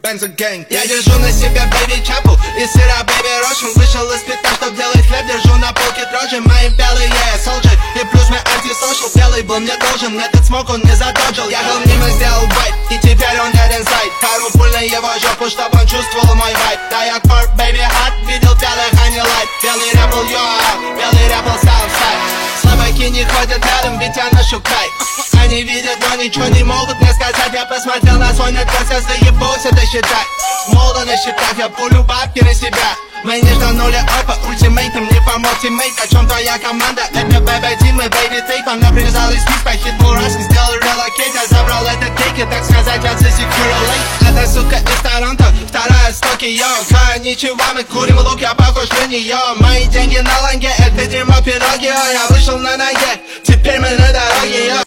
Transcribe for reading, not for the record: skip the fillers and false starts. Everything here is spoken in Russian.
Бензо-гэнг. Я держу на себе бэйби чапу и сыра бэйби рошин. Вышел из пятна, чтоб делать хлеб, держу на полке дрожжи. Мои белые солджи и плюс мой антисошл. Белый был мне должен, этот смог он не задоджил. Я был мимо, сделал байт, и теперь он dead inside. Хару пуль на его жопу, чтоб он чувствовал мой вайб. Да я корп, бэйби хат, видел белых, а не лайт. Белый рэп был белый рэп был Southside. Слабаки не ходят рядом, ведь я ношу кайф. Они видят, но ничего не могут мне сказать. Я посмотрел на свой недвоз, я заебался досчитать. Молодо насчитав, я пулю бабки на себя. Мы не жданули опа, ультимейтом не помог тиммейт. О чем твоя команда? Это бэйби тим и бэйби тейп. Она привязалась вниз, по хитбол раски, сделал релокейт. Я забрал этот кейк и, так сказать, отсосик коррелейт. Эта сука из Торонто, вторая с Токио. Ничего, мы курим лук, я похож на нее. Мои деньги на ланге, это дерьмо пироги. Я вышел на ноги,